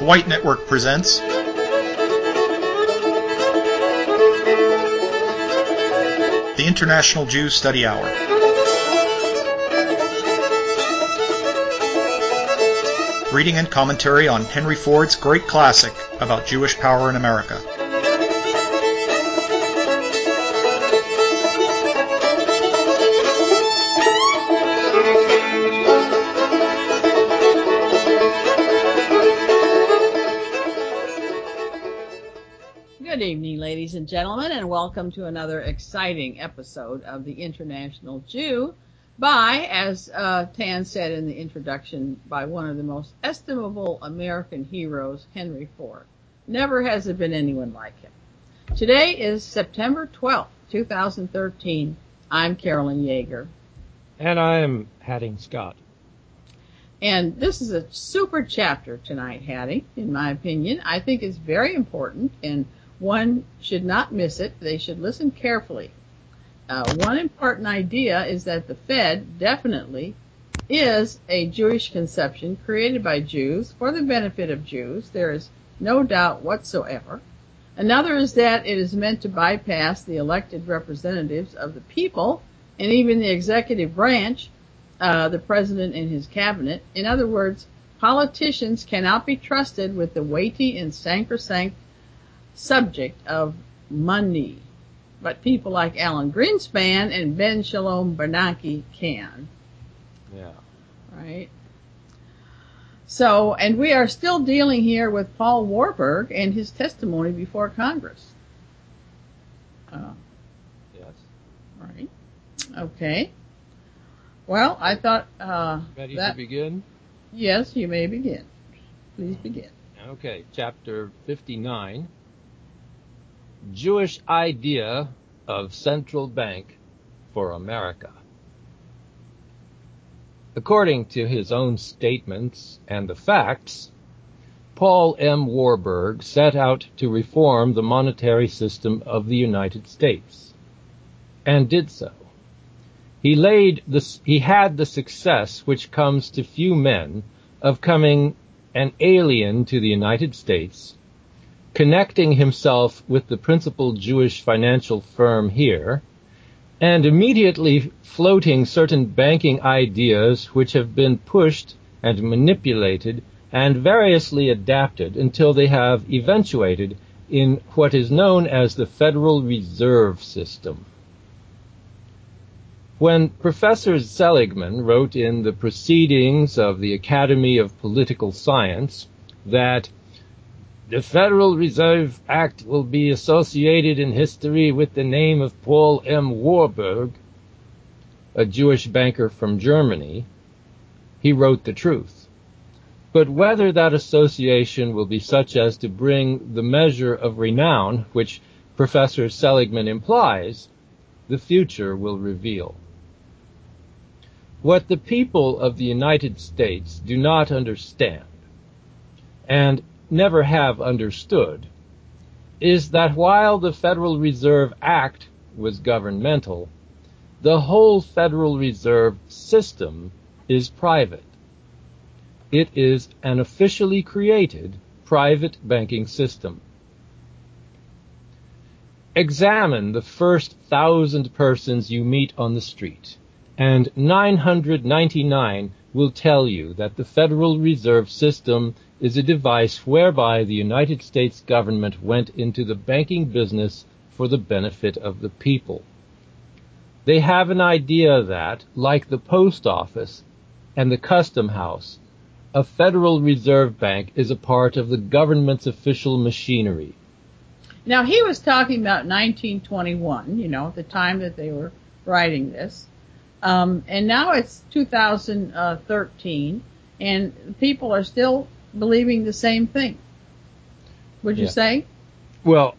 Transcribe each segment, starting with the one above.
White Network presents the International Jew Study Hour. Reading and commentary on Henry Ford's great classic about Jewish power in America. Good evening, ladies and gentlemen, and welcome to another exciting episode of the International Jew by, as Tan said in the introduction, by one of the most estimable American heroes, Henry Ford. Never has there been anyone like him. Today is September 12th, 2013. I'm Carolyn Yeager. And I'm Hattie Scott. And this is a super chapter tonight, Hattie, in my opinion. I think it's very important, and one should not miss it. They should listen carefully. One important idea is that the Fed definitely is a Jewish conception created by Jews for the benefit of Jews. There is no doubt whatsoever. Another is that it is meant to bypass the elected representatives of the people and even the executive branch, the president and his cabinet. In other words, politicians cannot be trusted with the weighty and sacrosanct subject of money, but people like Alan Greenspan and Ben Shalom Bernanke can. Yeah. Right? So, and we are still dealing here with Paul Warburg and his testimony before Congress. Yes. Right. Okay. Well, I thought Ready to begin? Yes, you may begin. Please begin. Okay, chapter 59. Jewish idea of central bank for America. According to his own statements and the facts, Paul M. Warburg set out to reform the monetary system of the United States, and did so. He had the success which comes to few men of coming an alien to the United States, connecting himself with the principal Jewish financial firm here, and immediately floating certain banking ideas which have been pushed and manipulated and variously adapted until they have eventuated in what is known as the Federal Reserve System. When Professor Seligman wrote in the Proceedings of the Academy of Political Science that the Federal Reserve Act will be associated in history with the name of Paul M. Warburg, a Jewish banker from Germany, he wrote the truth. But whether that association will be such as to bring the measure of renown which Professor Seligman implies, the future will reveal. What the people of the United States do not understand, and never have understood, is that while the Federal Reserve Act was governmental, the whole Federal Reserve System is private. It is an officially created private banking system. Examine the first 1,000 persons you meet on the street, and 999 will tell you that the Federal Reserve System is a device whereby the United States government went into the banking business for the benefit of the people. They have an idea that, like the post office and the custom house, a Federal Reserve Bank is a part of the government's official machinery. Now, he was talking about 1921, the time that they were writing this. And now it's 2013, and people are still believing the same thing. Would you say? Well,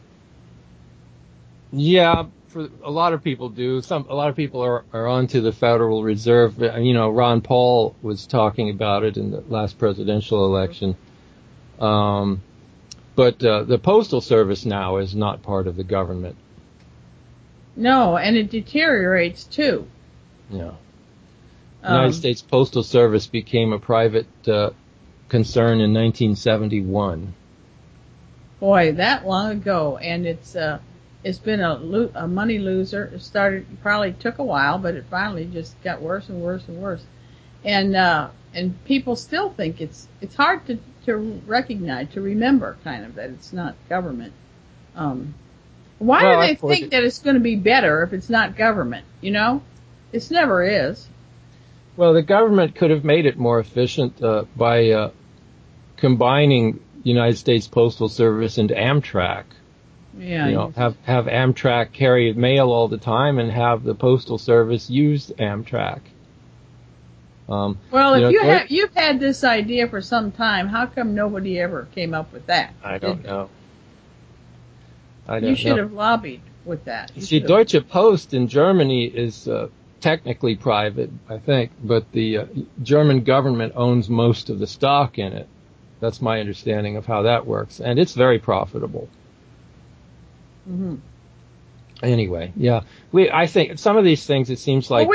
yeah, for a lot of people do. A lot of people are onto the Federal Reserve. Ron Paul was talking about it in the last presidential election. But the Postal Service now is not part of the government. No, and it deteriorates too. Yeah. The United States Postal Service became a private concern in 1971. Boy, that long ago, and it's been a money loser. It probably took a while, but it finally just got worse and worse and worse. And people still think it's hard to recognize, to remember kind of that it's not government. Why do they think that it's going to be better if it's not government? You know, it never is. Well, the government could have made it more efficient by combining United States Postal Service and Amtrak. Yeah. You know, have Amtrak carry mail all the time and have the Postal Service use Amtrak. Well, if you've had this idea for some time, how come nobody ever came up with that? I don't know. You should have lobbied with that. See, Deutsche Post in Germany is technically private, I think, but the German government owns most of the stock in it. That's my understanding of how that works, and it's very profitable. Mm-hmm. Anyway, yeah, I think some of these things, it seems like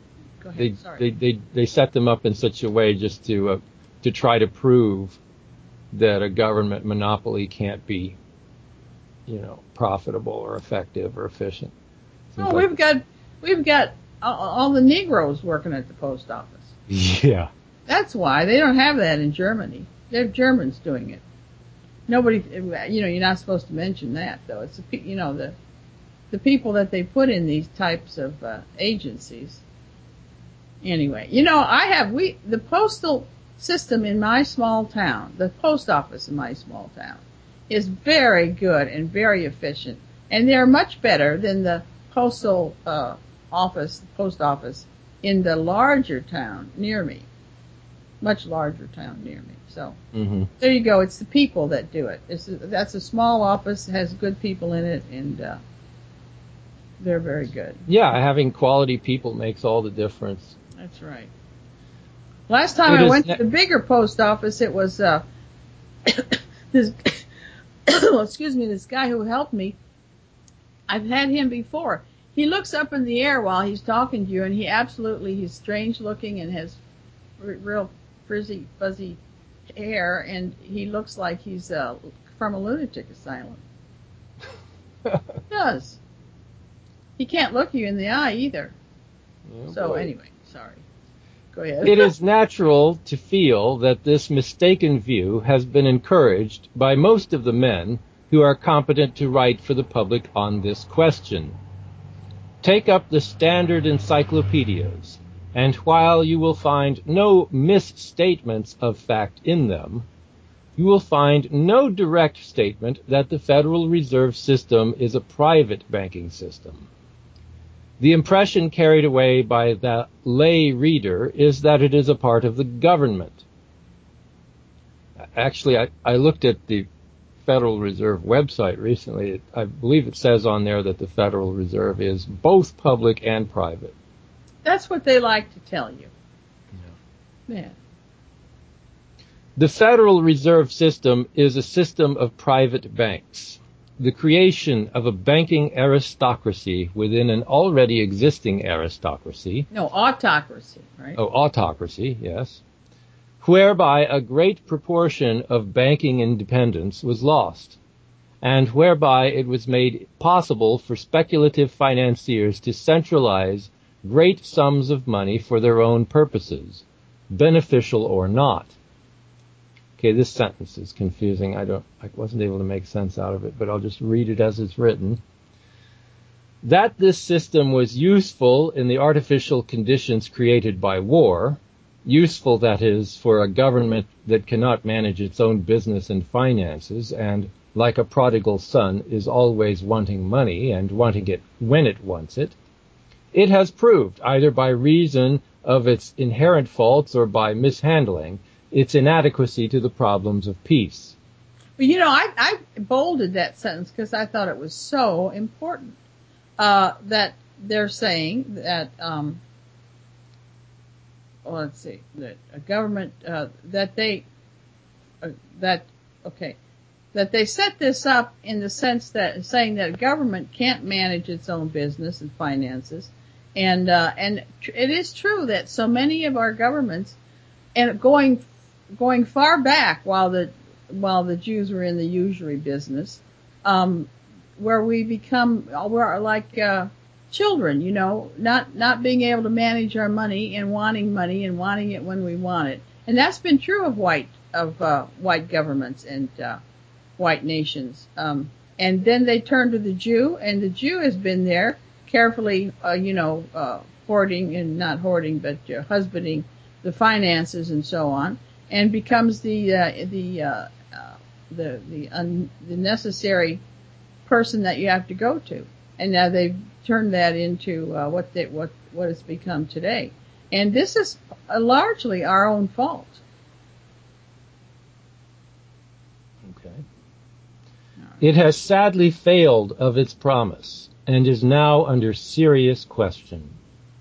they set them up in such a way just to try to prove that a government monopoly can't be, you know, profitable or effective or efficient. Oh, we've got all the Negroes working at the post office. Yeah. That's why they don't have that in Germany. They're Germans doing it. Nobody, you know, you're not supposed to mention that though. It's the people that they put in these types of agencies. Anyway, you know, the postal system in my small town, the post office in my small town, is very good and very efficient, and they're much better than the post office in the larger town near me, much larger town near me. So There you go. It's the people that do it. That's a small office, has good people in it, and they're very good. Yeah, having quality people makes all the difference. That's right. Last time I went to the bigger post office, it was this this guy who helped me. I've had him before. He looks up in the air while he's talking to you, and he's strange looking and has real frizzy, fuzzy hair, and he looks like he's from a lunatic asylum. He does. He can't look you in the eye either. Oh, so boy. Anyway, sorry. Go ahead. It is natural to feel that this mistaken view has been encouraged by most of the men who are competent to write for the public on this question. Take up the standard encyclopedias, and while you will find no misstatements of fact in them, you will find no direct statement that the Federal Reserve System is a private banking system. The impression carried away by the lay reader is that it is a part of the government. Actually, I looked at the Federal Reserve website recently. I believe it says on there that the Federal Reserve is both public and private. That's what they like to tell you. Yeah. The Federal Reserve System is a system of private banks, the creation of a banking aristocracy within an already existing aristocracy. No, autocracy, right? Oh, autocracy, yes. Whereby a great proportion of banking independence was lost, and whereby it was made possible for speculative financiers to centralize great sums of money for their own purposes, beneficial or not. Okay, this sentence is confusing. I wasn't able to make sense out of it, but I'll just read it as it's written. That this system was useful in the artificial conditions created by war, useful, that is, for a government that cannot manage its own business and finances, and, like a prodigal son, is always wanting money and wanting it when it wants it, it has proved, either by reason of its inherent faults or by mishandling, its inadequacy to the problems of peace. Well, you know, I bolded that sentence because I thought it was so important. That they're saying that, let's see, that a government, that they set this up in the sense that saying that a government can't manage its own business and finances, and it is true that so many of our governments, and going going far back while the Jews were in the usury business, where we're like children, not being able to manage our money and wanting it when we want it. And that's been true of white governments and white nations. And then they turn to the Jew, and the Jew has been there carefully, hoarding and not hoarding, but husbanding the finances and so on, and becomes the necessary person that you have to go to. And now they've turned that into what it's become today. And this is largely our own fault. Okay. It has sadly failed of its promise and is now under serious question.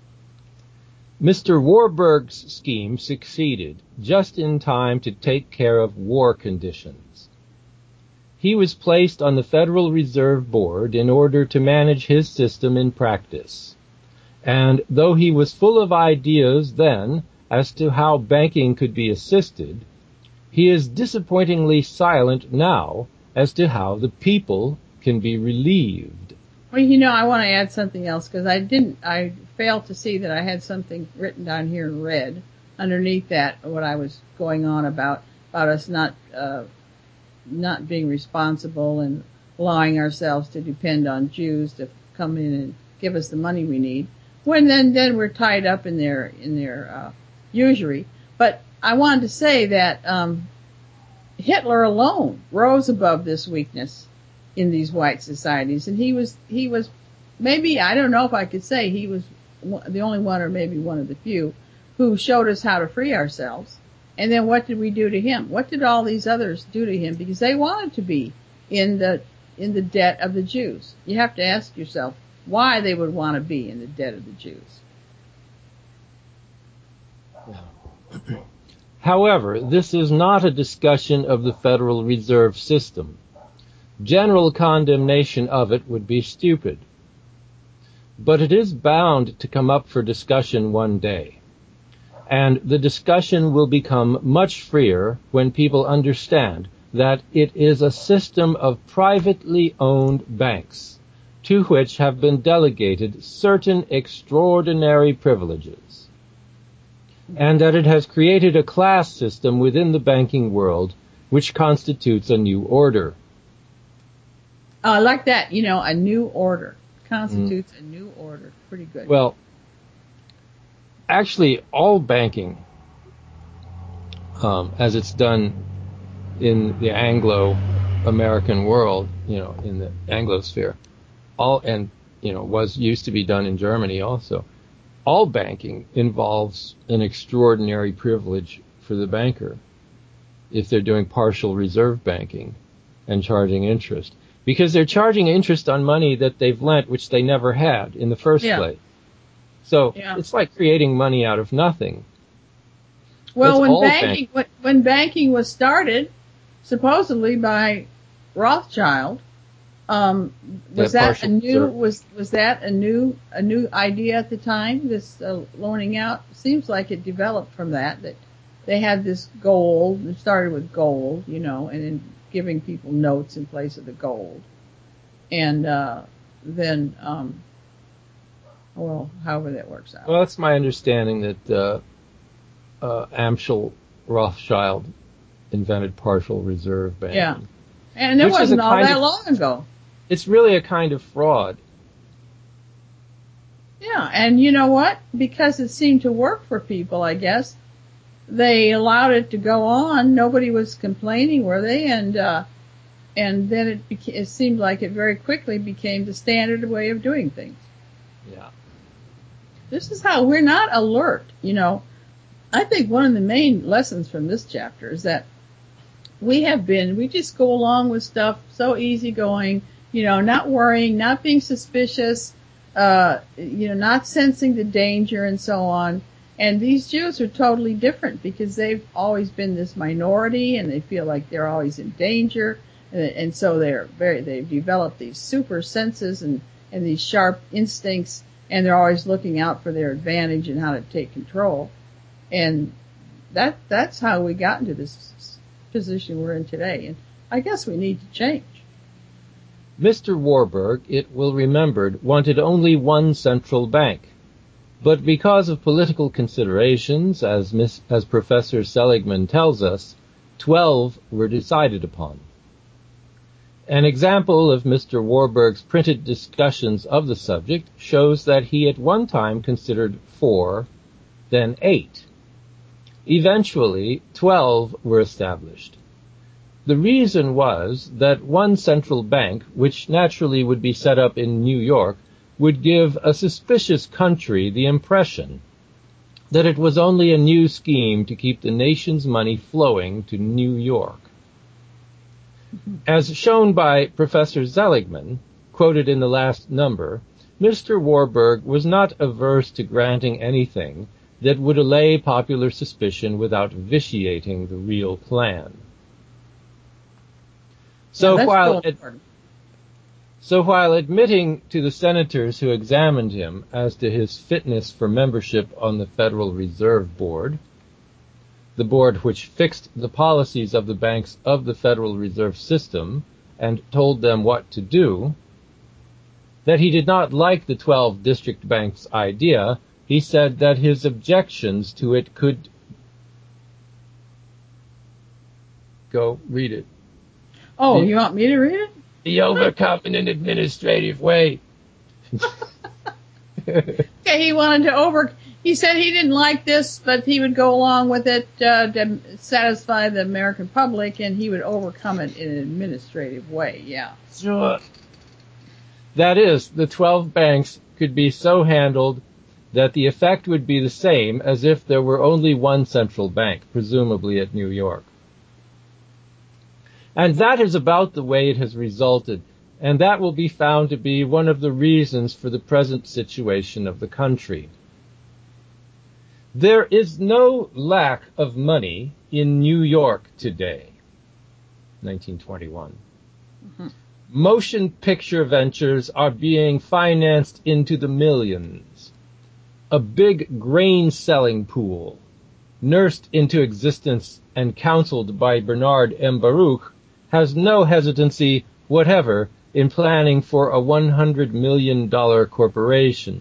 Mr. Warburg's scheme succeeded just in time to take care of war conditions. He was placed on the Federal Reserve Board in order to manage his system in practice. And though he was full of ideas then as to how banking could be assisted, he is disappointingly silent now as to how the people can be relieved. Well, I want to add something else because I failed to see that I had something written down here in red underneath that, what I was going on about us not being responsible and allowing ourselves to depend on Jews to come in and give us the money we need. When then we're tied up in their usury. But I wanted to say that Hitler alone rose above this weakness in these white societies, and he was maybe, I don't know if I could say he was the only one or maybe one of the few who showed us how to free ourselves. And then what did we do to him? What did all these others do to him? Because they wanted to be in the debt of the Jews. You have to ask yourself why they would want to be in the debt of the Jews. However, this is not a discussion of the Federal Reserve System. General condemnation of it would be stupid. But it is bound to come up for discussion one day. And the discussion will become much freer when people understand that it is a system of privately owned banks, to which have been delegated certain extraordinary privileges, and that it has created a class system within the banking world which constitutes a new order. I like that, a new order. Constitutes a new order. Pretty good. Well, actually, all banking, as it's done in the Anglo-American world, in the Anglosphere, used to be done in Germany also. All banking involves an extraordinary privilege for the banker if they're doing partial reserve banking and charging interest. Because they're charging interest on money that they've lent, which they never had in the first place. So It's like creating money out of nothing. Well, when banking was started, supposedly by Rothschild, was that a new idea at the time? This loaning out seems like it developed from that they had this gold. It started with gold, and then giving people notes in place of the gold, and then however that works out. Well, that's my understanding that Amschel Rothschild invented partial reserve banking. Yeah, and it wasn't all that long ago. It's really a kind of fraud. Yeah, and you know what? Because it seemed to work for people, I guess, they allowed it to go on. Nobody was complaining, were they? And then it seemed like it very quickly became the standard way of doing things. Yeah. This is how we're not alert. I think one of the main lessons from this chapter is that we just go along with stuff so easygoing, not worrying, not being suspicious, not sensing the danger and so on. And these Jews are totally different because they've always been this minority and they feel like they're always in danger. And so they've developed these super senses and these sharp instincts, and they're always looking out for their advantage and how to take control. And that's how we got into this position we're in today. And I guess we need to change. Mr. Warburg, it will remembered, wanted only one central bank. But because of political considerations, as Professor Seligman tells us, 12 were decided upon. An example of Mr. Warburg's printed discussions of the subject shows that he at one time considered 4, then 8. Eventually, 12 were established. The reason was that one central bank, which naturally would be set up in New York, would give a suspicious country the impression that it was only a new scheme to keep the nation's money flowing to New York. As shown by Professor Seligman, quoted in the last number, Mr. Warburg was not averse to granting anything that would allay popular suspicion without vitiating the real plan. So while admitting to the senators who examined him as to his fitness for membership on the Federal Reserve Board, the board which fixed the policies of the banks of the Federal Reserve System and told them what to do, that he did not like the 12 district banks idea, he said that his objections to it could... Go read it. Oh, you want me to read it? Be overcome in an administrative way. Okay, he said he didn't like this, but he would go along with it to satisfy the American public, and he would overcome it in an administrative way, yeah. Sure. That is, the 12 banks could be so handled that the effect would be the same as if there were only one central bank, presumably at New York. And that is about the way it has resulted, and that will be found to be one of the reasons for the present situation of the country. There is no lack of money in New York today, 1921. Mm-hmm. Motion picture ventures are being financed into the millions. A big grain selling pool, nursed into existence and counseled by Bernard M. Baruch, has no hesitancy whatever in planning for a $100 million corporation.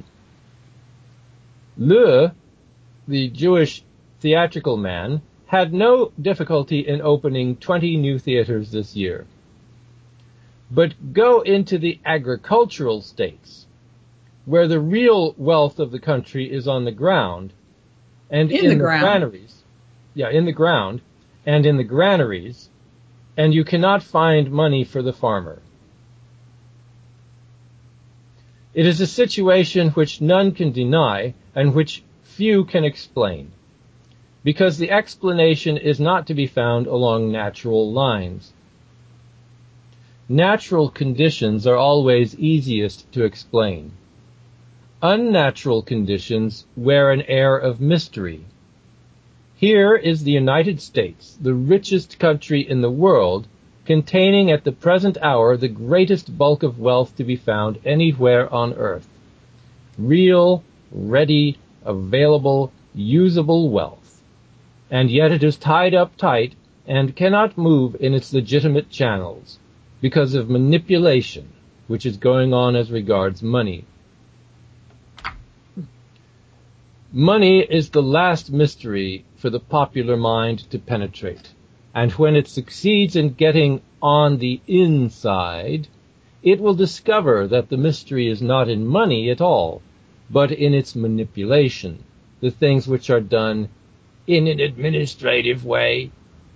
Le, the Jewish theatrical man, had no difficulty in opening 20 new theaters this year. But go into the agricultural states, where the real wealth of the country is on the ground, and in the granaries. Yeah, in the ground, and in the granaries, and you cannot find money for the farmer. It is a situation which none can deny and which few can explain, because the explanation is not to be found along natural lines. Natural conditions are always easiest to explain. Unnatural conditions wear an air of mystery. Here is the United States, the richest country in the world, containing at the present hour the greatest bulk of wealth to be found anywhere on earth. Real, ready, available, usable wealth. And yet it is tied up tight and cannot move in its legitimate channels because of manipulation, which is going on as regards money. Money is the last mystery for the popular mind to penetrate, and when it succeeds in getting on the inside, it will discover that the mystery is not in money at all, but in its manipulation, the things which are done in an administrative way.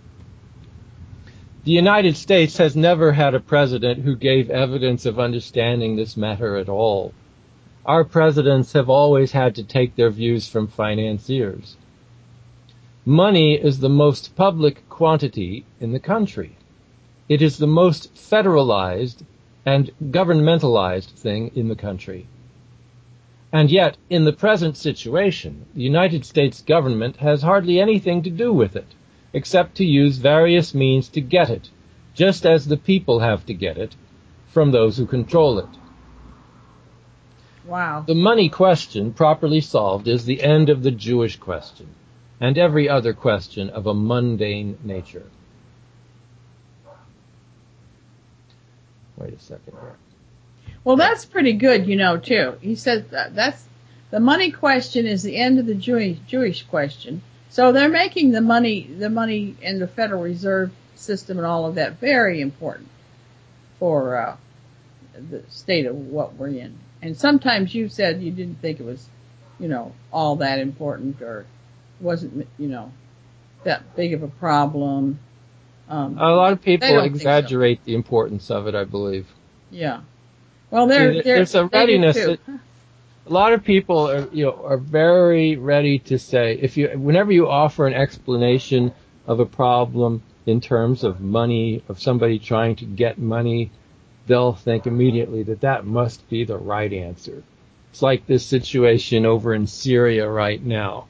The United States has never had a president who gave evidence of understanding this matter at all. Our presidents have always had to take their views from financiers. Money is the most public quantity in the country. It is the most federalized and governmentalized thing in the country. And yet, in the present situation, the United States government has hardly anything to do with it, except to use various means to get it, just as the people have to get it from those who control it. Wow. The money question, properly solved, is the end of the Jewish question. and every other question of a mundane nature. Wait a second here. Well, that's pretty good, too. He says that's the money question is the end of the Jewish question. So they're making the money in the Federal Reserve System and all of that very important for the state of what we're in. And sometimes you said you didn't think it was, all that important or wasn't, that big of a problem. A lot of people exaggerate so. The importance of it, I believe. Yeah. Well, there's a readiness. A lot of people are very ready to say whenever you offer an explanation of a problem in terms of money, of somebody trying to get money, they'll think immediately that must be the right answer. It's like this situation over in Syria right now.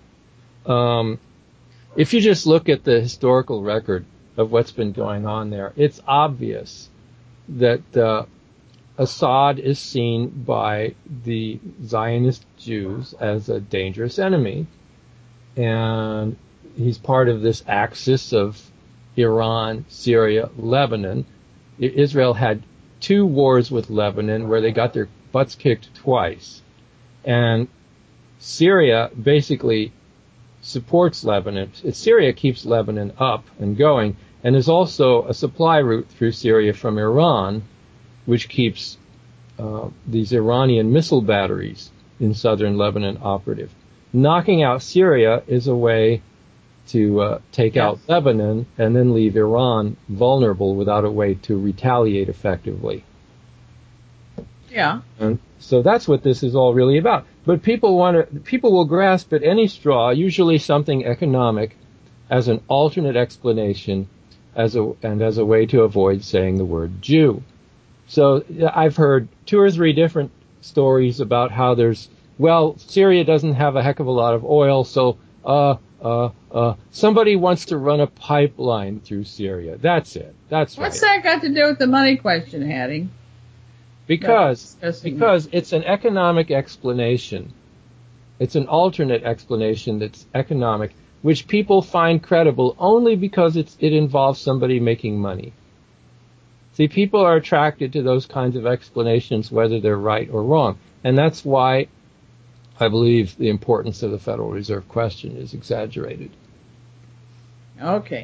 If you just look at the historical record of what's been going on there, it's obvious that Assad is seen by the Zionist Jews as a dangerous enemy, and he's part of this axis of Iran, Syria, Lebanon. Israel had 2 wars with Lebanon where they got their butts kicked twice, and Syria basically supports Lebanon. Syria keeps Lebanon up and going, and there's also a supply route through Syria from Iran, which keeps these Iranian missile batteries in southern Lebanon operative. Knocking out Syria is a way to take out Lebanon and then leave Iran vulnerable without a way to retaliate effectively. Yeah. And so that's what this is all really about. But people will grasp at any straw, usually something economic, as an alternate explanation, as a way to avoid saying the word Jew. So I've heard 2 or 3 different stories about how Syria doesn't have a heck of a lot of oil, so somebody wants to run a pipeline through Syria. That's it. That's right. What's that got to do with the money question, Hattie? Because it's an economic explanation. It's an alternate explanation that's economic, which people find credible only because it involves somebody making money. See, people are attracted to those kinds of explanations, whether they're right or wrong. And that's why I believe the importance of the Federal Reserve question is exaggerated. Okay.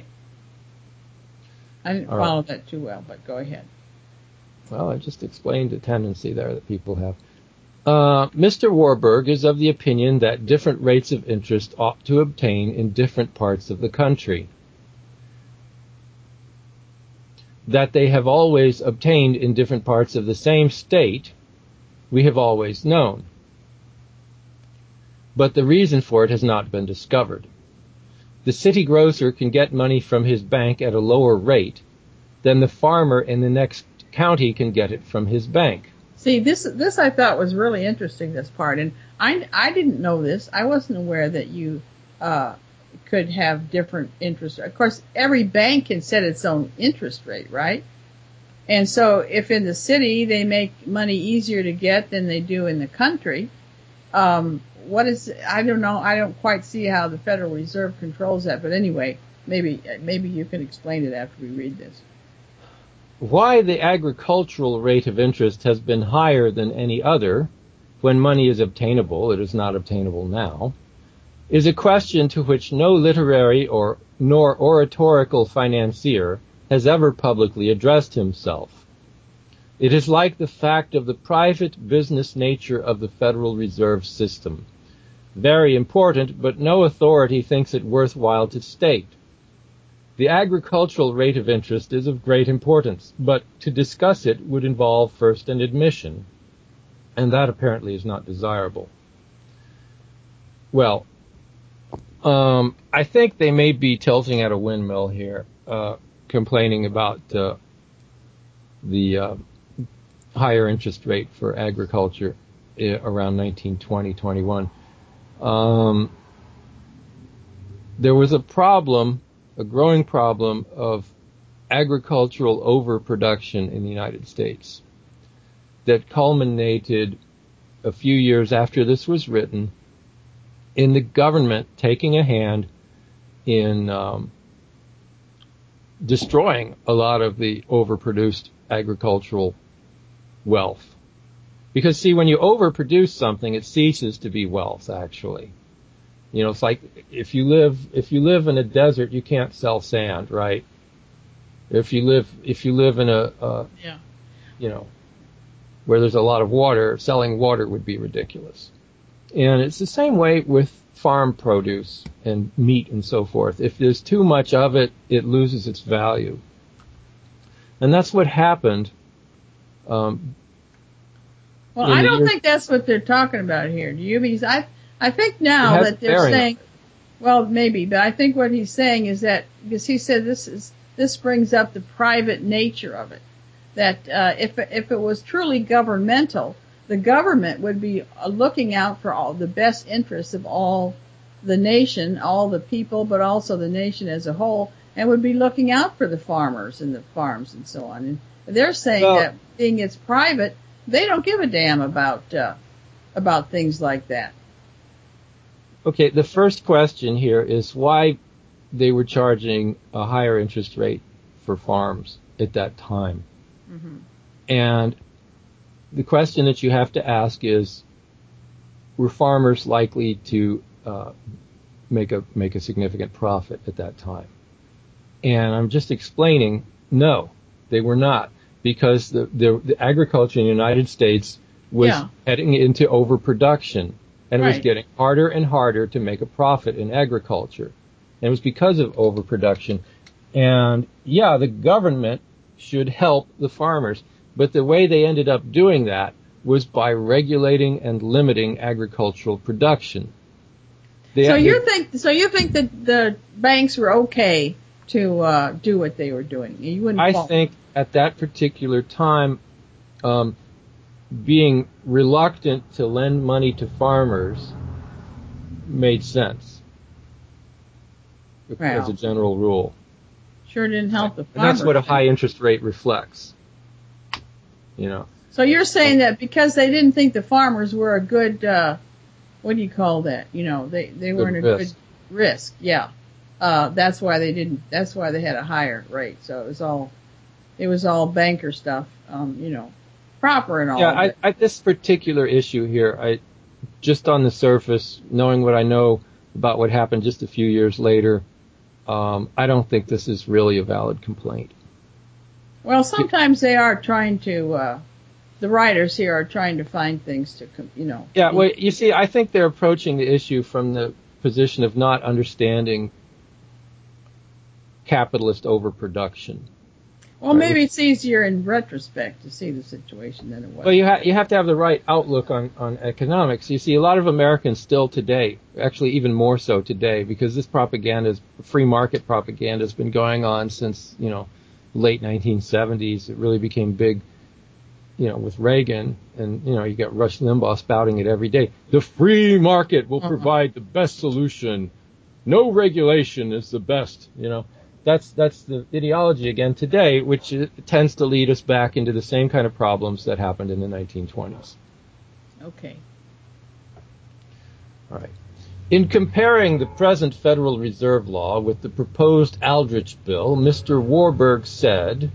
I didn't follow that too well, but go ahead. Well, I just explained the tendency there that people have. Mr. Warburg is of the opinion that different rates of interest ought to obtain in different parts of the country. That they have always obtained in different parts of the same state, we have always known. But the reason for it has not been discovered. The city grocer can get money from his bank at a lower rate than the farmer in the next county can get it from his bank. See, this I thought was really interesting, this part, and I didn't know this. I wasn't aware that you could have different interest. Of course, every bank can set its own interest rate, right? And so if in the city they make money easier to get than they do in the country, I don't know. I don't quite see how the Federal Reserve controls that. But anyway, maybe you can explain it after we read this. Why the agricultural rate of interest has been higher than any other, when money is obtainable, it is not obtainable now, is a question to which no literary nor oratorical financier has ever publicly addressed himself. It is like the fact of the private business nature of the Federal Reserve System. Very important, but no authority thinks it worthwhile to state. The agricultural rate of interest is of great importance, but to discuss it would involve first an admission, and that apparently is not desirable. Well, I think they may be tilting at a windmill here, complaining about the higher interest rate for agriculture around 1920-21. There was a growing problem of agricultural overproduction in the United States that culminated a few years after this was written in the government taking a hand in destroying a lot of the overproduced agricultural wealth. Because see, when you overproduce something, it ceases to be wealth, actually. You know, it's like if you live in a desert, you can't sell sand, right? If you live in a you know, where there's a lot of water, selling water would be ridiculous. And it's the same way with farm produce and meat and so forth. If there's too much of it, it loses its value. And that's what happened. Well, I don't think that's what they're talking about here. Do you? Because I think now that they're saying, well, maybe, but I think what he's saying is that, because he said this brings up the private nature of it. That if it was truly governmental, the government would be looking out for all the best interests of all the nation, all the people, but also the nation as a whole, and would be looking out for the farmers and the farms and so on. And they're saying that being it's private, they don't give a damn about things like that. Okay, the first question here is why they were charging a higher interest rate for farms at that time. Mm-hmm. And the question that you have to ask is, were farmers likely to make a significant profit at that time? And I'm just explaining, no, they were not, because the agriculture in the United States was heading into overproduction, and it was getting harder and harder to make a profit in agriculture. And it was because of overproduction. And the government should help the farmers. But the way they ended up doing that was by regulating and limiting agricultural production. So you think that the banks were okay to do what they were doing? You wouldn't? I think at that particular time, being reluctant to lend money to farmers made sense as a general rule. Sure didn't help the farmers. And that's what a high interest rate reflects. You know. So you're saying that because they didn't think the farmers were a good, what do you call that? You know, they weren't a good risk. Yeah. That's why they had a higher rate. So it was all banker stuff, you know, proper and all. Yeah, this particular issue here, just on the surface, knowing what I know about what happened just a few years later, I don't think this is really a valid complaint. Well, sometimes they are trying to, the writers here are trying to find things to, you know. Yeah, well, you see, I think they're approaching the issue from the position of not understanding capitalist overproduction. Well, maybe it's easier in retrospect to see the situation than it was. Well, you have to have the right outlook on economics. You see, a lot of Americans still today, actually even more so today, because this free market propaganda has been going on since, you know, late 1970s. It really became big, you know, with Reagan, and, you know, you got Rush Limbaugh spouting it every day. The free market will provide the best solution. No regulation is the best, you know. That's the ideology again today, which tends to lead us back into the same kind of problems that happened in the 1920s. Okay. All right. In comparing the present Federal Reserve law with the proposed Aldrich bill, Mr. Warburg said,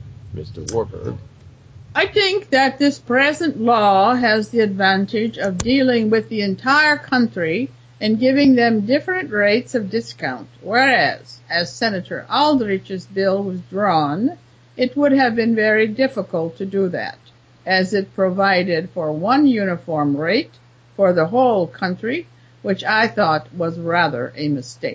I think that this present law has the advantage of dealing with the entire country and giving them different rates of discount, whereas, as Senator Aldrich's bill was drawn, it would have been very difficult to do that, as it provided for one uniform rate for the whole country, which I thought was rather a mistake.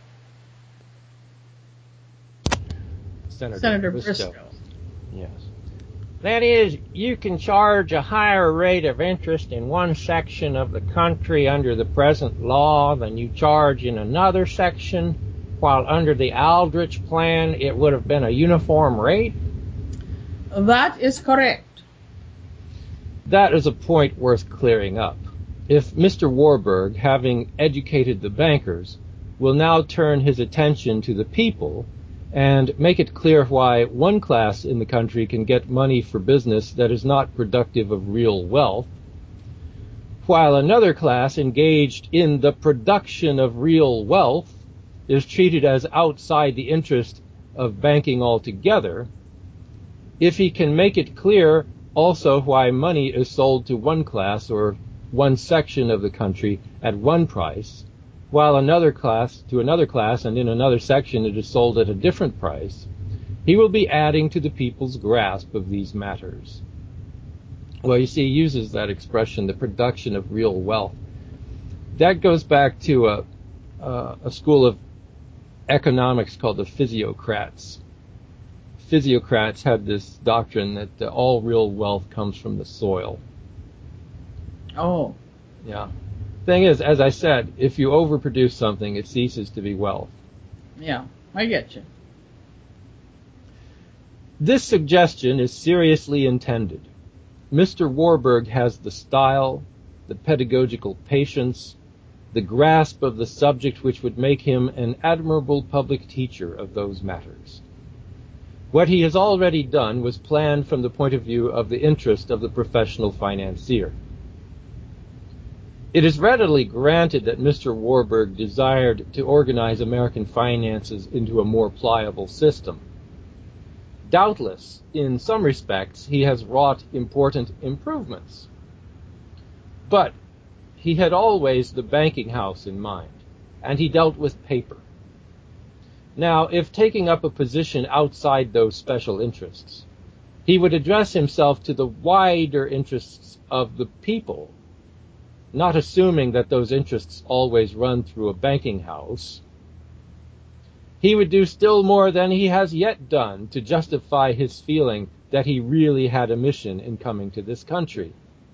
Senator Bristow. Yes. That is, you can charge a higher rate of interest in one section of the country under the present law than you charge in another section, while under the Aldrich plan it would have been a uniform rate? That is correct. That is a point worth clearing up. If Mr. Warburg, having educated the bankers, will now turn his attention to the people and make it clear why one class in the country can get money for business that is not productive of real wealth, while another class engaged in the production of real wealth is treated as outside the interest of banking altogether, if he can make it clear also why money is sold to one class or one section of the country at one price, while another class to another class and in another section it is sold at a different price, he will be adding to the people's grasp of these matters. Well, you see, he uses that expression, the production of real wealth. That goes back to a school of economics called the physiocrats. Physiocrats had this doctrine that all real wealth comes from the soil. Oh. Yeah. Thing is, as I said, if you overproduce something, it ceases to be wealth. Yeah, I get you. This suggestion is seriously intended. Mr. Warburg has the style, the pedagogical patience, the grasp of the subject which would make him an admirable public teacher of those matters. What he has already done was planned from the point of view of the interest of the professional financier. It is readily granted that Mr. Warburg desired to organize American finances into a more pliable system. Doubtless, in some respects, he has wrought important improvements. But he had always the banking house in mind, and he dealt with paper. Now, if taking up a position outside those special interests, he would address himself to the wider interests of the people, not assuming that those interests always run through a banking house, he would do still more than he has yet done to justify his feeling that he really had a mission in coming to this country.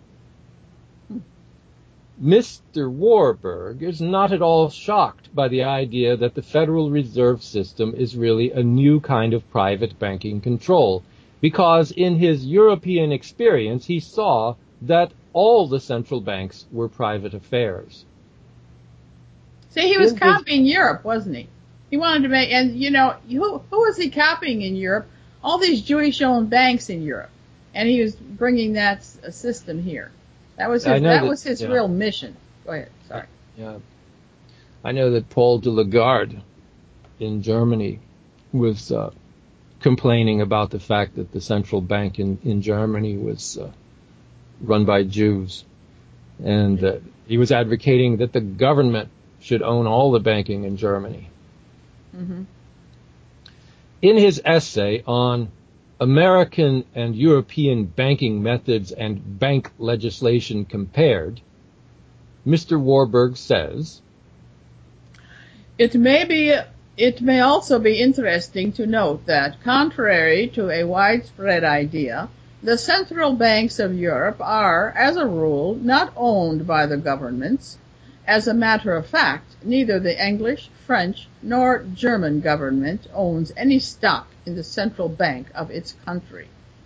Mr. Warburg is not at all shocked by the idea that the Federal Reserve System is really a new kind of private banking control, because in his European experience he saw that all the central banks were private affairs. See, he was copying Europe, wasn't he? He wanted to make, and who was he copying in Europe? All these Jewish-owned banks in Europe, and he was bringing that system here. That was his real mission. Go ahead. Sorry. Yeah, I know that Paul de Lagarde in Germany was complaining about the fact that the central bank in Germany was run by Jews, and he was advocating that the government should own all the banking in Germany. Mm-hmm. In his essay on American and European banking methods and bank legislation compared, Mr. Warburg says, It may also be interesting to note that, contrary to a widespread idea, the central banks of Europe are, as a rule, not owned by the governments. As a matter of fact, neither the English, French, nor German government owns any stock in the central bank of its country.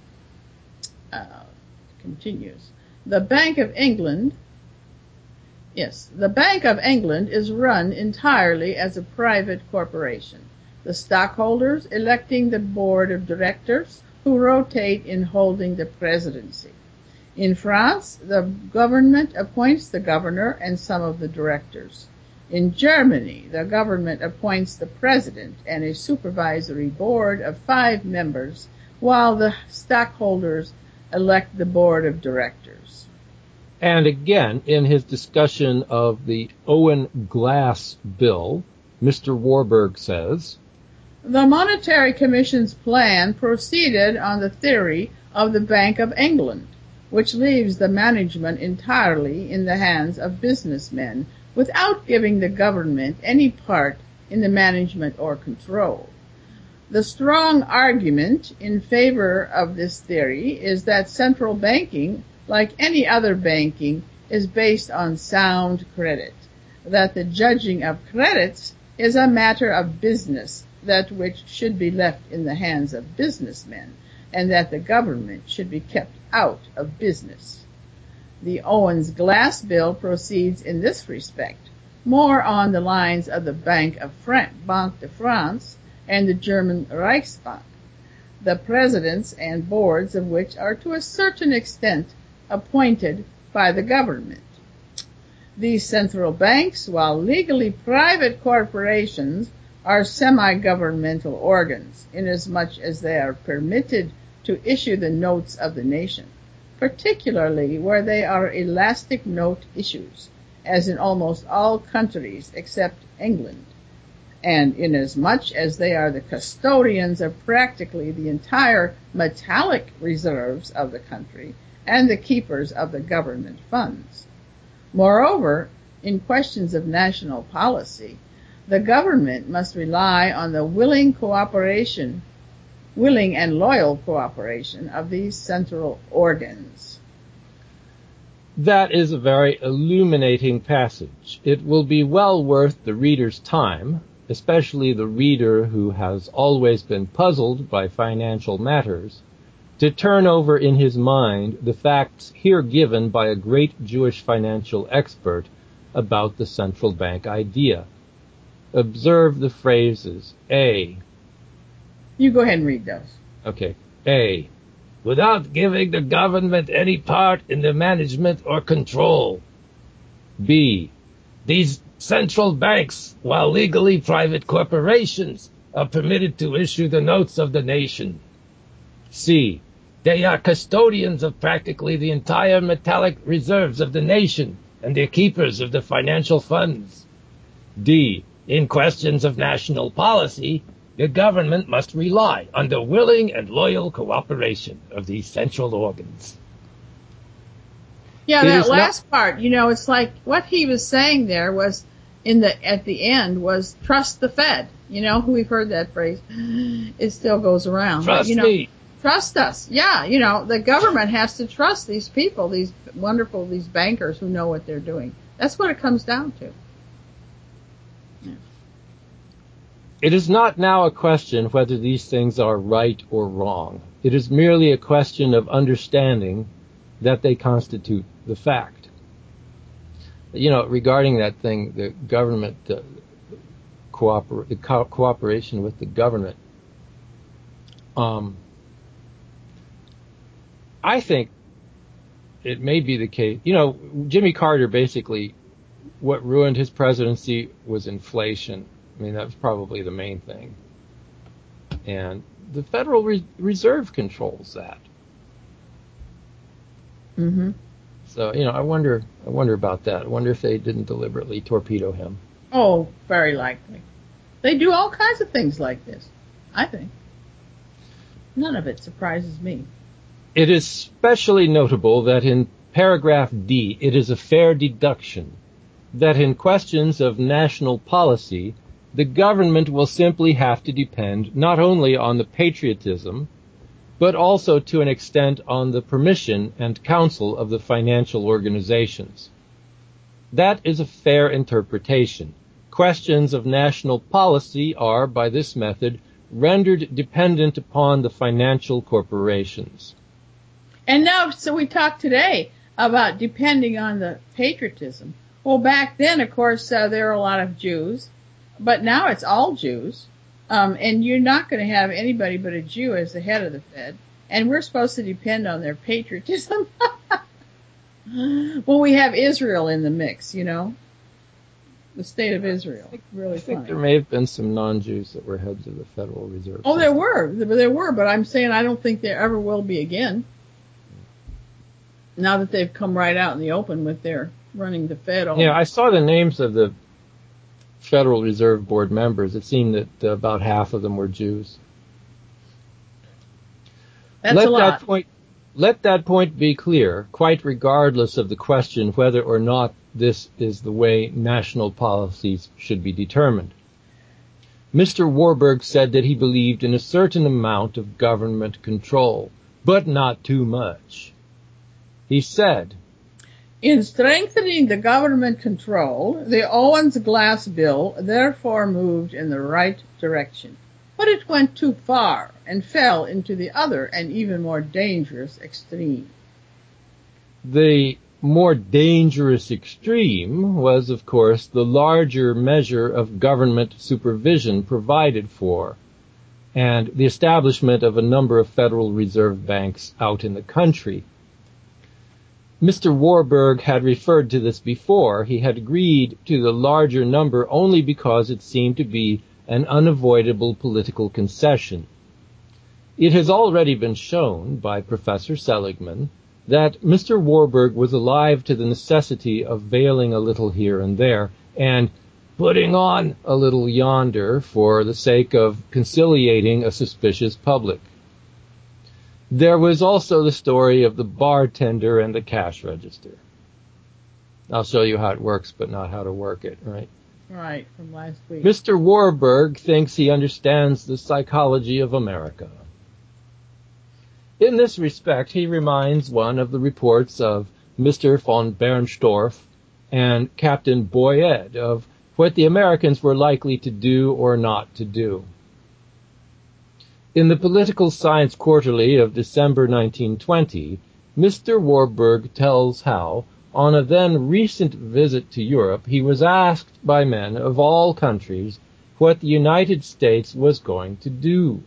Continues. The Bank of England is run entirely as a private corporation, the stockholders electing the board of directors who rotate in holding the presidency. In France, the government appoints the governor and some of the directors. In Germany, the government appoints the president and a supervisory board of 5 members, while the stockholders elect the board of directors. And again, in his discussion of the Owen Glass bill, Mr. Warburg says, The Monetary Commission's plan proceeded on the theory of the Bank of England, which leaves the management entirely in the hands of businessmen without giving the government any part in the management or control. The strong argument in favor of this theory is that central banking, like any other banking, is based on sound credit, that the judging of credits is a matter of business, that which should be left in the hands of businessmen, and that the government should be kept out of business. The Owens-Glass bill proceeds in this respect, more on the lines of the Banque de France and the German Reichsbank, the presidents and boards of which are to a certain extent appointed by the government. These central banks, while legally private corporations, are semi-governmental organs, inasmuch as they are permitted to issue the notes of the nation, particularly where they are elastic note issues, as in almost all countries except England, and inasmuch as they are the custodians of practically the entire metallic reserves of the country and the keepers of the government funds. Moreover, in questions of national policy, the government must rely on the willing and loyal cooperation of these central organs. That is a very illuminating passage. It will be well worth the reader's time, especially the reader who has always been puzzled by financial matters, to turn over in his mind the facts here given by a great Jewish financial expert about the central bank idea. Observe the phrases. A. You go ahead and read those. Okay. A. Without giving the government any part in the management or control. B. These central banks, while legally private corporations, are permitted to issue the notes of the nation. C. They are custodians of practically the entire metallic reserves of the nation and the keepers of the financial funds. D. In questions of national policy, the government must rely on the willing and loyal cooperation of these central organs. Yeah, that last part, it's like what he was saying there was at the end was trust the Fed. We've heard that phrase. It still goes around. Trust me. Trust us. Yeah, the government has to trust these people, these bankers who know what they're doing. That's what it comes down to. Yeah. It is not now a question whether these things are right or wrong. It is merely a question of understanding that they constitute the fact. Regarding that thing, the government, cooperation with the government, I think it may be the case. Jimmy Carter basically, what ruined his presidency was inflation. I mean, that was probably the main thing. And the Federal Reserve controls that. Mm-hmm. So, I wonder about that. I wonder if they didn't deliberately torpedo him. Oh, very likely. They do all kinds of things like this, I think. None of it surprises me. It is especially notable that in paragraph D, it is a fair deduction that in questions of national policy, the government will simply have to depend not only on the patriotism, but also to an extent on the permission and counsel of the financial organizations. That is a fair interpretation. Questions of national policy are, by this method, rendered dependent upon the financial corporations. And now, so we talked today about depending on the patriotism. Well, back then, of course, there were a lot of Jews, but now it's all Jews. And you're not going to have anybody but a Jew as the head of the Fed. And we're supposed to depend on their patriotism. Well, we have Israel in the mix, the state of Israel. Really I think funny. there may have been some non-Jews that were heads of the Federal Reserve. Oh, there were, but I'm saying I don't think there ever will be again. Now that they've come right out in the open with their running the Fed. Yeah, I saw the names of the Federal Reserve Board members. It seemed that about half of them were Jews. That's a lot. Let that point be clear, quite regardless of the question whether or not this is the way national policies should be determined. Mr. Warburg said that he believed in a certain amount of government control, but not too much. He said, in strengthening the government control, the Owens-Glass bill therefore moved in the right direction. But it went too far and fell into the other and even more dangerous extreme. The more dangerous extreme was, of course, the larger measure of government supervision provided for, and the establishment of a number of Federal Reserve banks out in the country. Mr. Warburg had referred to this before. He had agreed to the larger number only because it seemed to be an unavoidable political concession. It has already been shown by Professor Seligman that Mr. Warburg was alive to the necessity of veiling a little here and there and putting on a little yonder for the sake of conciliating a suspicious public. There was also the story of the bartender and the cash register. I'll show you how it works, but not how to work it, right? Right, from last week. Mr. Warburg thinks he understands the psychology of America. In this respect, he reminds one of the reports of Mr. von Bernstorff and Captain Boyette of what the Americans were likely to do or not to do. In the Political Science Quarterly of December 1920, Mr. Warburg tells how, on a then recent visit to Europe, he was asked by men of all countries what the United States was going to do.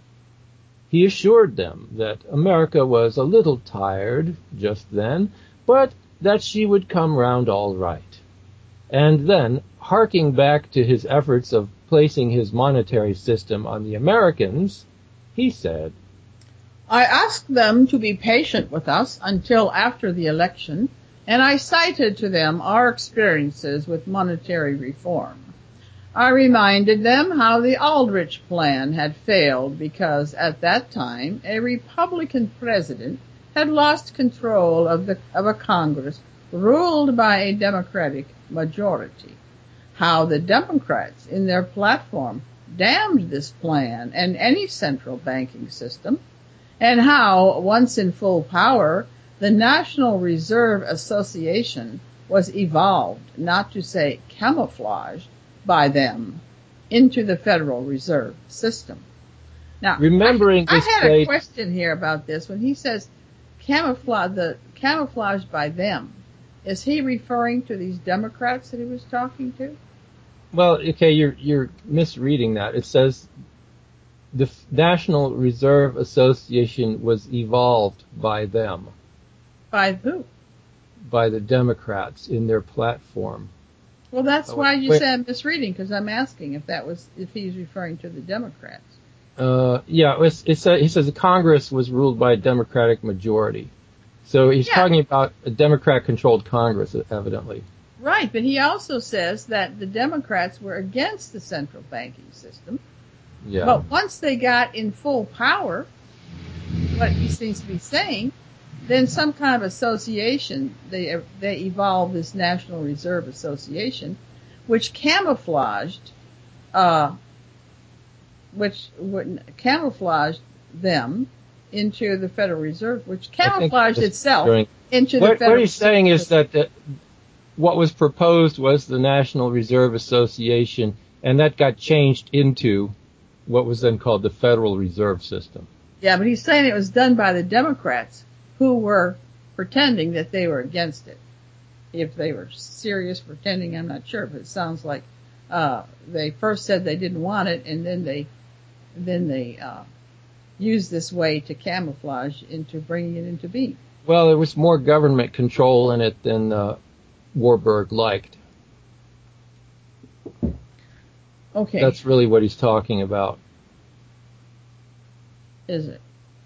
He assured them that America was a little tired just then, but that she would come round all right. And then, harking back to his efforts of placing his monetary system on the Americans, he said, I asked them to be patient with us until after the election, and I cited to them our experiences with monetary reform. I reminded them how the Aldrich Plan had failed because at that time a Republican president had lost control of a Congress ruled by a Democratic majority, how the Democrats in their platform damned this plan and any central banking system, and how, once in full power, the National Reserve Association was evolved, not to say camouflaged, by them into the Federal Reserve System. Now, I had a question here about this. When he says camouflaged by them, is he referring to these Democrats that he was talking to? Well, okay, you're misreading that. It says the National Reserve Association was evolved by them. By who? By the Democrats in their platform. Well, that's why you said I'm misreading, because I'm asking if he's referring to the Democrats. Yeah, he says the Congress was ruled by a Democratic majority. So he's talking about a Democrat-controlled Congress, evidently. Right, but he also says that the Democrats were against the central banking system. Yeah. But once they got in full power, what he seems to be saying, then some kind of association, they evolved this National Reserve Association, which camouflaged them into the Federal Reserve, which camouflaged itself into the Federal Reserve. What he's saying is that what was proposed was the National Reserve Association, and that got changed into what was then called the Federal Reserve System. Yeah, but he's saying it was done by the Democrats, who were pretending that they were against it. If they were serious pretending, I'm not sure, but it sounds like they first said they didn't want it, and then they used this way to camouflage into bringing it into being. Well, there was more government control in it than Warburg liked. Okay. That's really what he's talking about. Is it?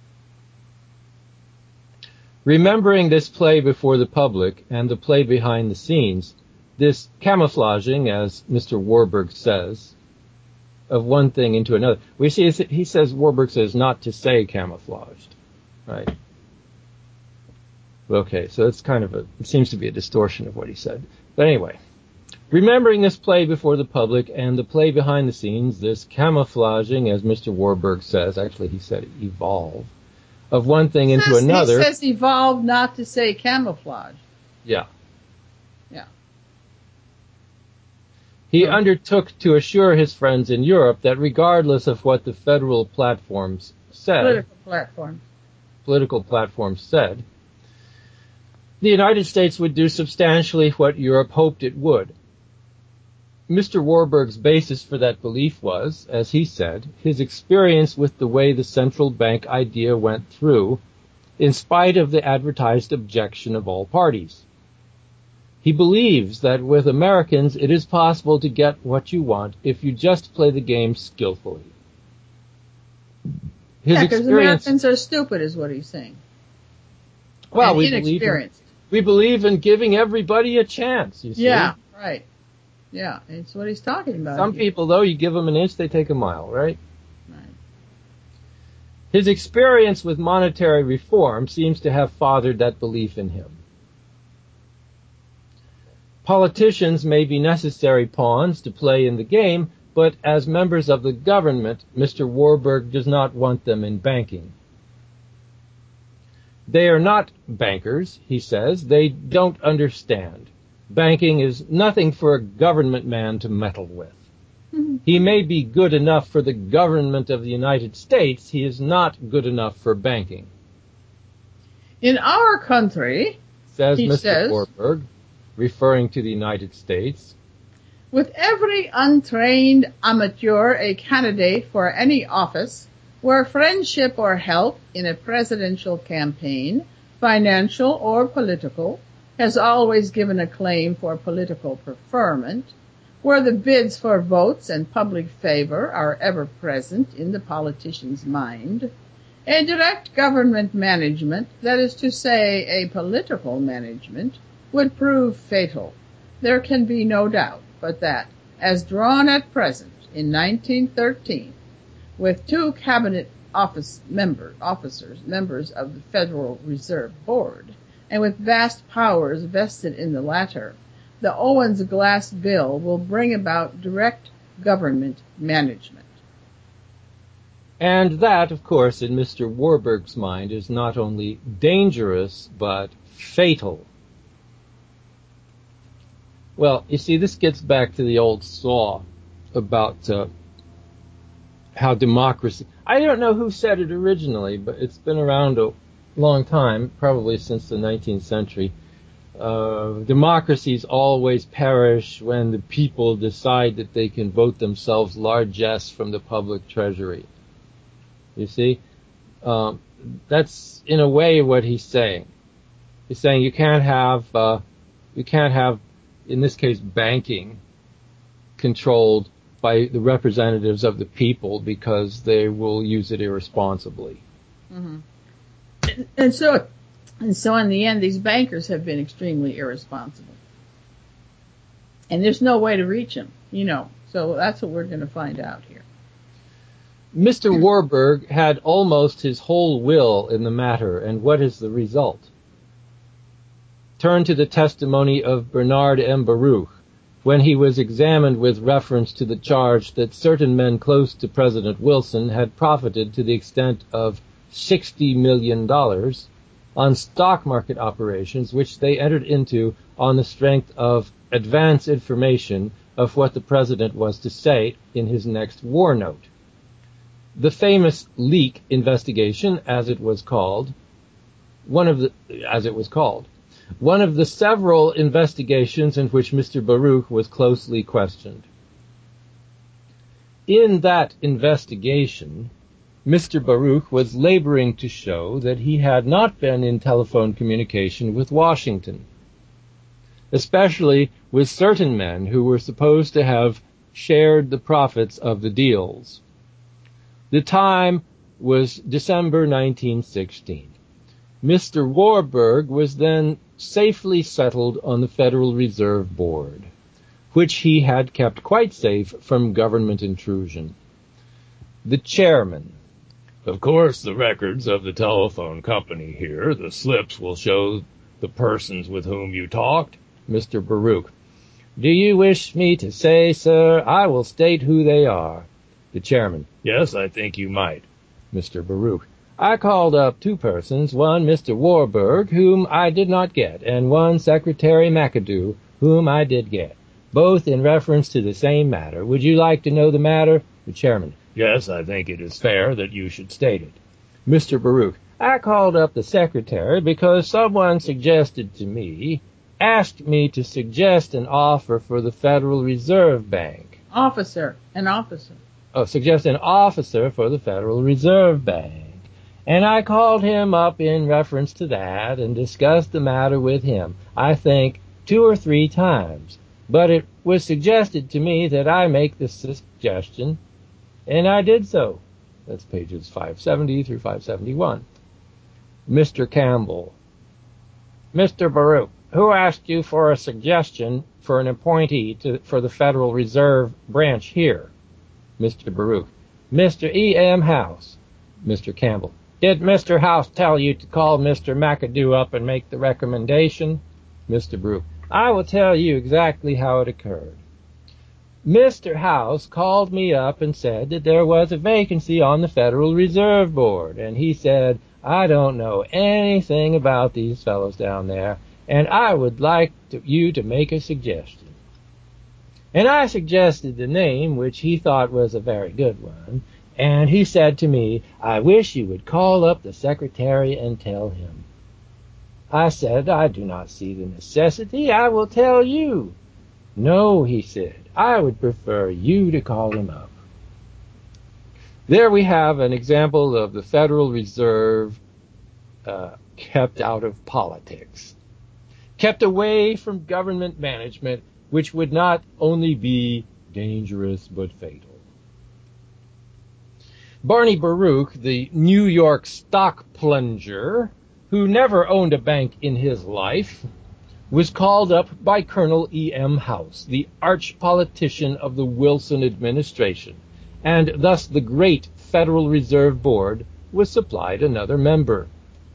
Remembering this play before the public and the play behind the scenes, this camouflaging, as Mr. Warburg says, of one thing into another. We see Warburg says not to say camouflaged, right? Okay, so it's it seems to be a distortion of what he said. But anyway, remembering this play before the public and the play behind the scenes, this camouflaging, as Mr. Warburg says, actually he said evolve, of one thing into another. He says evolve, not to say camouflage. Yeah. Yeah. He undertook to assure his friends in Europe that regardless of what the federal platforms said, political platforms said, the United States would do substantially what Europe hoped it would. Mr. Warburg's basis for that belief was, as he said, his experience with the way the central bank idea went through, in spite of the advertised objection of all parties. He believes that with Americans it is possible to get what you want if you just play the game skillfully. Because Americans are stupid is what he's saying. Well, and we inexperienced. We believe in giving everybody a chance, you see. Yeah, right. Yeah, it's what he's talking about. Some people, though, you give them an inch, they take a mile, right? Right. His experience with monetary reform seems to have fathered that belief in him. Politicians may be necessary pawns to play in the game, but as members of the government, Mr. Warburg does not want them in banking. They are not bankers, he says. They don't understand. Banking is nothing for a government man to meddle with. Mm-hmm. He may be good enough for the government of the United States. He is not good enough for banking. In our country, says Mr. Warburg, referring to the United States, with every untrained amateur a candidate for any office, where friendship or help in a presidential campaign, financial or political, has always given a claim for political preferment, where the bids for votes and public favor are ever present in the politician's mind, a direct government management, that is to say, a political management, would prove fatal. There can be no doubt but that, as drawn at present in 1913, with two cabinet officers, members of the Federal Reserve Board, and with vast powers vested in the latter, the Owens-Glass bill will bring about direct government management. And that, of course, in Mr. Warburg's mind, is not only dangerous, but fatal. Well, you see, this gets back to the old saw about how democracy... I don't know who said it originally, but it's been around a long time, probably since the 19th century. Democracies always perish when the people decide that they can vote themselves largesse from the public treasury. You see? That's in a way what he's saying. He's saying you can't have, in this case, banking controlled by the representatives of the people because they will use it irresponsibly. Mm-hmm. And so in the end, these bankers have been extremely irresponsible. And there's no way to reach them, So that's what we're going to find out here. Mr. Warburg had almost his whole will in the matter, and what is the result? Turn to the testimony of Bernard M. Baruch, when he was examined with reference to the charge that certain men close to President Wilson had profited to the extent of $60 million on stock market operations which they entered into on the strength of advance information of what the president was to say in his next war note. The famous leak investigation, as it was called, one of the several investigations in which Mr. Baruch was closely questioned. In that investigation, Mr. Baruch was laboring to show that he had not been in telephone communication with Washington, especially with certain men who were supposed to have shared the profits of the deals. The time was December 1916. Mr. Warburg was then safely settled on the Federal Reserve Board, which he had kept quite safe from government intrusion. The chairman. Of course, the records of the telephone company here, the slips will show the persons with whom you talked. Mr. Baruch. Do you wish me to say, sir? I will state who they are. The chairman. Yes, I think you might. Mr. Baruch. I called up two persons, one Mr. Warburg, whom I did not get, and one Secretary McAdoo, whom I did get, both in reference to the same matter. Would you like to know the matter? The chairman. Yes, I think it is fair that you should state it. Mr. Baruch. I called up the secretary because someone asked me to suggest an offer for the Federal Reserve Bank. An officer. Suggest an officer for the Federal Reserve Bank. And I called him up in reference to that and discussed the matter with him, I think 2 or 3 times. But it was suggested to me that I make the suggestion, and I did so. That's pages 570 through 571. Mr. Campbell. Mr. Baruch, who asked you for a suggestion for an appointee for the Federal Reserve branch here? Mr. Baruch. Mr. E.M. House. Mr. Campbell. Did Mr. House tell you to call Mr. McAdoo up and make the recommendation? Mr. Baruch. I will tell you exactly how it occurred. Mr. House called me up and said that there was a vacancy on the Federal Reserve Board, and he said, I don't know anything about these fellows down there, and I would like you to make a suggestion. And I suggested the name, which he thought was a very good one, and he said to me, I wish you would call up the secretary and tell him. I said, I do not see the necessity. I will tell you. No, he said, I would prefer you to call him up. There we have an example of the Federal Reserve kept out of politics, kept away from government management, which would not only be dangerous but fatal. Barney Baruch, the New York stock plunger, who never owned a bank in his life, was called up by Colonel E.M. House, the arch politician of the Wilson administration, and thus the great Federal Reserve Board was supplied another member.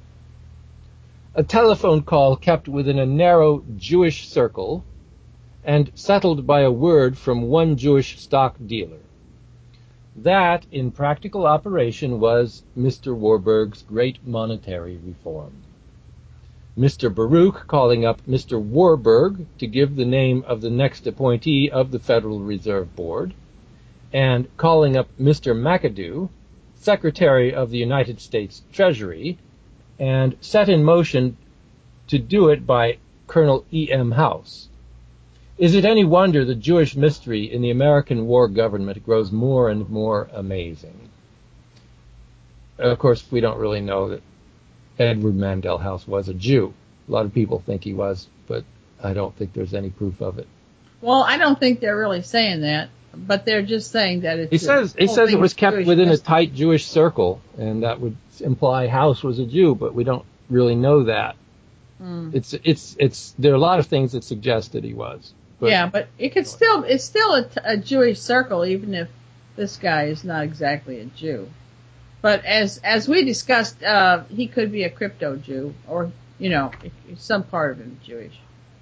A telephone call kept within a narrow Jewish circle and settled by a word from one Jewish stock dealer. That, in practical operation, was Mr. Warburg's great monetary reform. Mr. Baruch calling up Mr. Warburg to give the name of the next appointee of the Federal Reserve Board, and calling up Mr. McAdoo, Secretary of the United States Treasury, and set in motion to do it by Colonel E.M. House. Is it any wonder the Jewish mystery in the American war government grows more and more amazing? Of course, we don't really know that Edward Mandell House was a Jew. A lot of people think he was, but I don't think there's any proof of it. Well, I don't think they're really saying that, but they're just saying that it's... He says it was kept Jewish within mystery. a tight Jewish circle, and that would imply House was a Jew, but we don't really know that. There are a lot of things that suggest that he was. But it's still a Jewish circle, even if this guy is not exactly a Jew. But as we discussed, he could be a crypto Jew, or some part of him Jewish.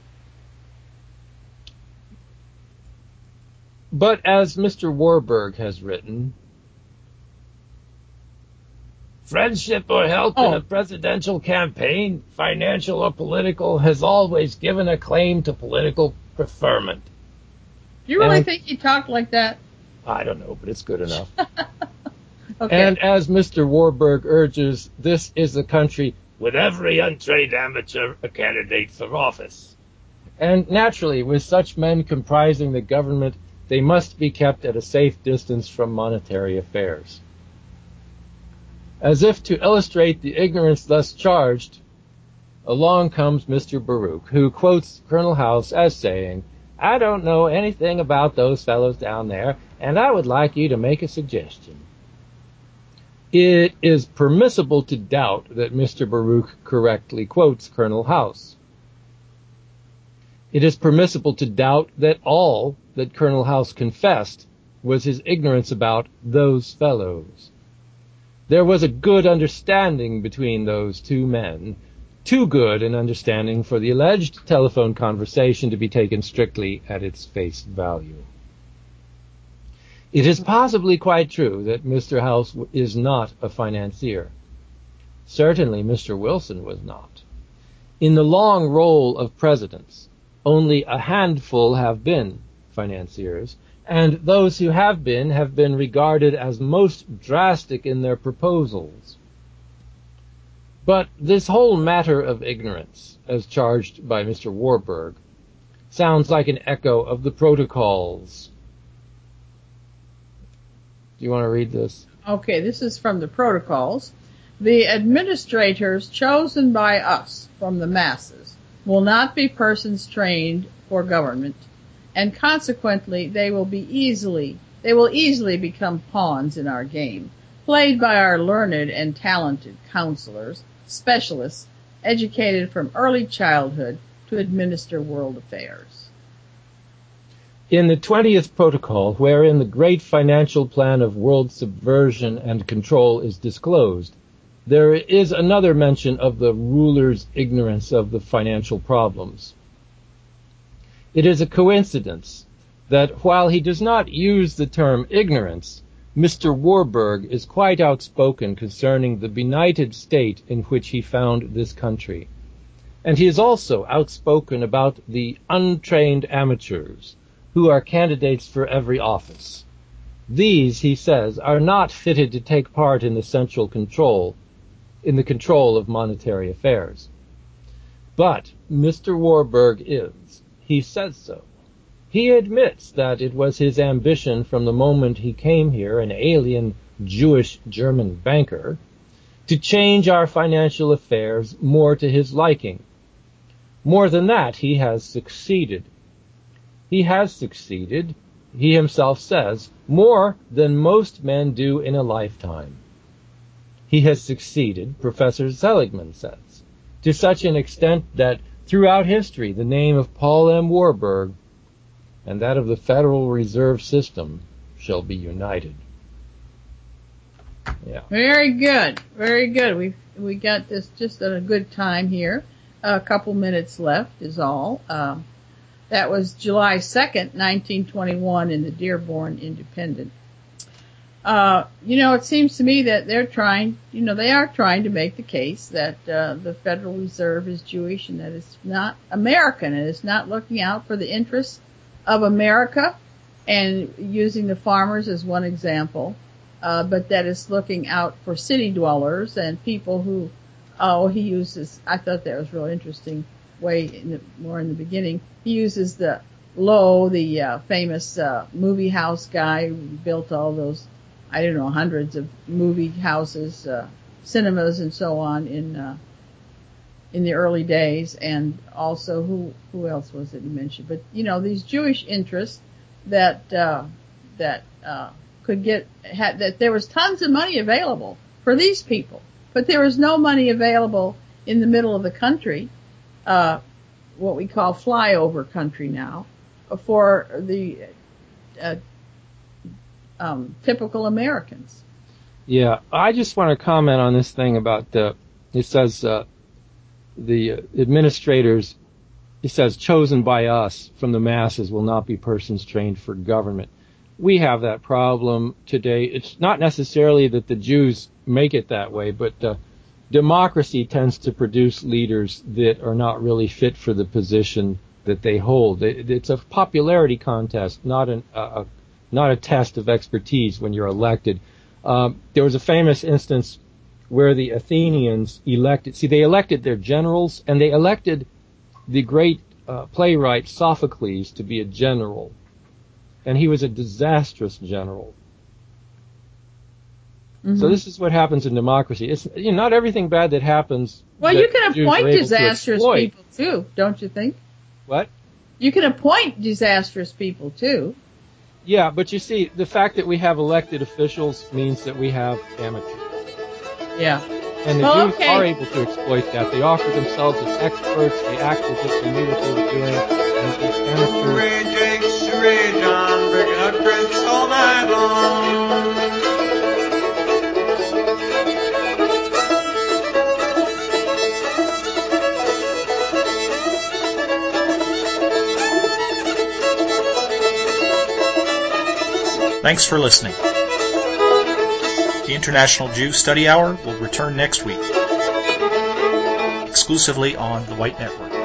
But as Mr. Warburg has written, friendship or help in a presidential campaign, financial or political, has always given a claim to political preferment. Do you really think he talked like that? I don't know, but it's good enough. Okay. And as Mr. Warburg urges, this is a country with every untrained amateur a candidate for office. And naturally, with such men comprising the government, they must be kept at a safe distance from monetary affairs. As if to illustrate the ignorance thus charged, along comes Mr. Baruch, who quotes Colonel House as saying, I don't know anything about those fellows down there, and I would like you to make a suggestion. It is permissible to doubt that Mr. Baruch correctly quotes Colonel House. It is permissible to doubt that all that Colonel House confessed was his ignorance about those fellows. There was a good understanding between those two men, too good an understanding for the alleged telephone conversation to be taken strictly at its face value. It is possibly quite true that Mr. House is not a financier. Certainly Mr. Wilson was not. In the long roll of presidents, only a handful have been financiers, and those who have been regarded as most drastic in their proposals. But this whole matter of ignorance, as charged by Mr. Warburg, sounds like an echo of the protocols. Do you want to read this? Okay, this is from the protocols. The administrators chosen by us from the masses will not be persons trained for government, and consequently they will easily become pawns in our game, played by our learned and talented counselors, specialists, educated from early childhood to administer world affairs. In the 20th Protocol, wherein the great financial plan of world subversion and control is disclosed, there is another mention of the ruler's ignorance of the financial problems. It is a coincidence that while he does not use the term ignorance, Mr. Warburg is quite outspoken concerning the benighted state in which he found this country. And he is also outspoken about the untrained amateurs who are candidates for every office. These, he says, are not fitted to take part in the control of monetary affairs. But Mr. Warburg is. He says so. He admits that it was his ambition from the moment he came here, an alien Jewish German banker, to change our financial affairs more to his liking. More than that, he has succeeded. He has succeeded, he himself says, more than most men do in a lifetime. He has succeeded, Professor Seligman says, to such an extent that throughout history the name of Paul M. Warburg and that of the Federal Reserve System shall be united. Yeah. Very good. Very good. We got this just at a good time here. A couple minutes left is all. That was July 2nd, 1921 in the Dearborn Independent. It seems to me that they are trying to make the case that the Federal Reserve is Jewish and that it's not American and it's not looking out for the interests of America, and using the farmers as one example, but that it's looking out for city dwellers and people who, he uses, I thought that was a real interesting way more in the beginning. He uses the famous movie house guy who built all those, hundreds of movie houses, cinemas and so on in the early days, and also who else was it he mentioned? But these Jewish interests that could that there was tons of money available for these people, but there was no money available in the middle of the country, what we call flyover country now, for the typical Americans. Yeah, I just want to comment on this thing about it says the administrators, it says, chosen by us from the masses will not be persons trained for government. We have that problem today. It's not necessarily that the Jews make it that way, but democracy tends to produce leaders that are not really fit for the position that they hold. It's a popularity contest, not a test of expertise when you're elected. There was a famous instance where the Athenians they elected their generals, and they elected the great playwright Sophocles to be a general. And he was a disastrous general. Mm-hmm. So this is what happens in democracy. It's not everything bad that happens. Well, you can appoint disastrous people too, don't you think? What? You can appoint disastrous people too. Yeah, but you see, the fact that we have elected officials means that we have amateurs. Yeah. And the Jews are able to exploit that. They offer themselves as experts. They act as if they knew what they were doing. And these amateurs... all night long. Thanks for listening. The International Jew Study Hour will return next week, exclusively on the White Network.